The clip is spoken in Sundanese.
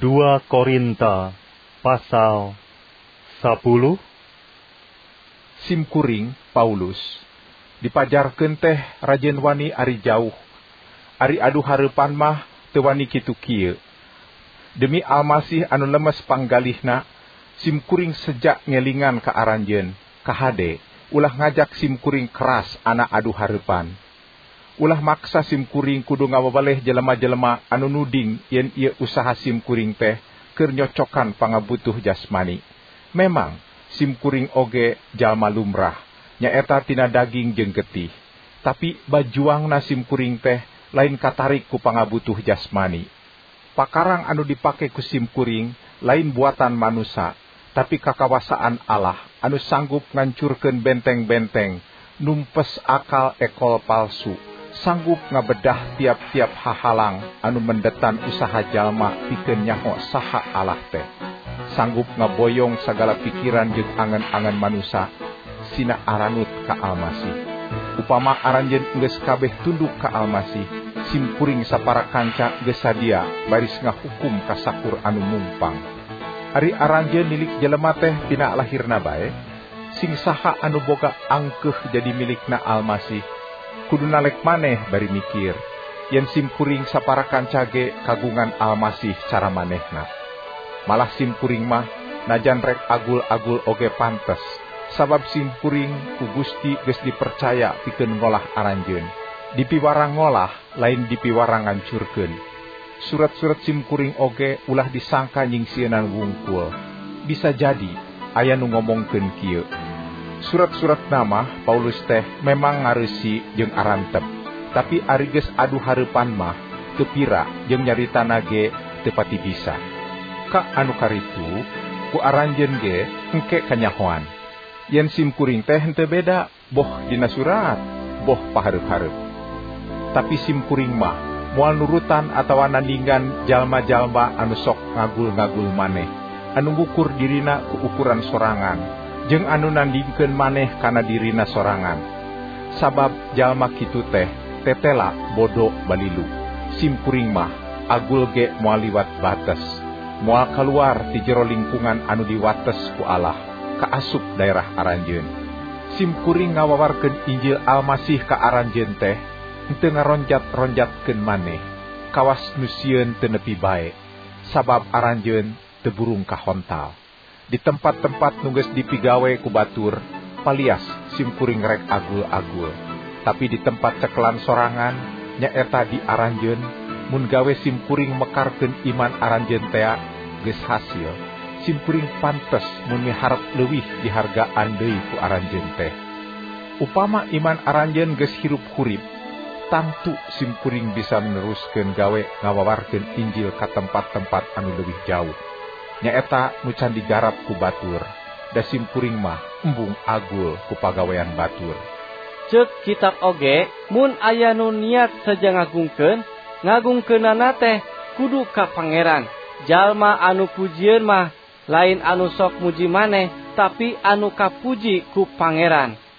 2 Korinta pasal 10. Simkuring Paulus dipajarkeun teh rajen wani ari jauh, ari adu hareupan mah teu wani kitu kieu. Demi Almasih anu lemes panggalihna, simkuring sejak ngelingan ka aranjeun kahade ulah ngajak simkuring keras anak adu hareupan. Ulah maksa simkuring kudu ngawabaleh jelema-jelema anu nuding yen ieu usaha simkuring teh keur nyocokan pangabutuh jasmani. Memang simkuring oge jalma lumrah, nyaeta tina daging jeung getih. Tapi bajuangna simkuring teh lain katarik ku pangabutuh jasmani. Pakarang anu dipake ku simkuring lain buatan manusia, tapi kakawasaan Allah anu sanggup ngancurkeun benteng-benteng, numpes akal ekol palsu, sanggup ngabedah tiap-tiap hahalang anu mendetan usaha jalma pikeun nyaho saha Allah teh. Sanggup ngaboyong sagala pikiran jeung angan-angan manusia sina aranut ka Almasih. Upama aranjeun geus kabeh tunduk ka Almasih, simkuring sapara kanca geus sadia baris ngahukum ka sakur anu mumpang. Ari aranjeun milik jelema teh tina lahirna bae, sing saha anu boga angkeuh jadi milikna Almasih kudu nalek maneh bari mikir yen simkuring sapara kanca ge kagungan Almasih cara manehna. Malah simkuring mah najan rek agul-agul oge pantes, sabab simkuring ku Gusti geus dipercaya pikeun ngolah aranjeun. Dipiwarang ngolah lain dipiwarang ngancurkeun. Surat-surat simkuring oge ulah disangka nyingsieunan wungkul. Bisa jadi aya nu ngomongkeun kieu. Surat-surat nama Paulus teh memang ngareusi jeung arantep, tapi ari geus adu hareupan mah teu pira jeung nyaritana ge teu pati bisa. Ka anu karitu ku aranjeun ge engke kanyahoan yen simkuring teh henteu beda boh dina surat boh pahareup-hareup. Tapi simkuring mah moal nurutan atawa nandingan jalma-jalma anu sok ngagul-ngagul maneh, anu ngukur dirina ku ukuran sorangan jeung anu nandingkeun maneh kana dirina sorangan. Sabab jalma kitu teh tetela bodo balilu. Simkuring mah agul ge moal liwat bates, moal keluar ti jero lingkungan anu diwates ku Allah, kaasup daerah aranjeun. Simkuring ngawawarkeun Injil Almasih ka aranjeun teh henteu ngaronjat-ronjatkeun maneh, kawas nu sieun teu nepi bae, sabab aranjeun teu burung kahontal. Di tempat-tempat nu geus dipigawe ku batur, palias simkuring rek agul-agul. Tapi di tempat cekelan sorangan, nyaeta di aranjeun, mun gawe simkuring mekarkeun iman aranjeun tea geus hasil, simkuring pantes mun miharep leuwih dihargaan deui ku aranjeun teh. Upama iman aranjeun geus hirup-hurip, tantu simkuring bisa meneruskeun gawe ngawawarkeun Injil ka tempat-tempat anu leuwih jauh. Nyaeta nu can digarap ku batur, da simkuring mah embung agul ku pagawean batur. Ceuk kitab oge, mun aya nu niat saja ngagungkeunana teh kudu ka Pangeran. Jalma anu pujieun mah lain anu sok muji maneh, tapi anu kapuji ku Pangeran.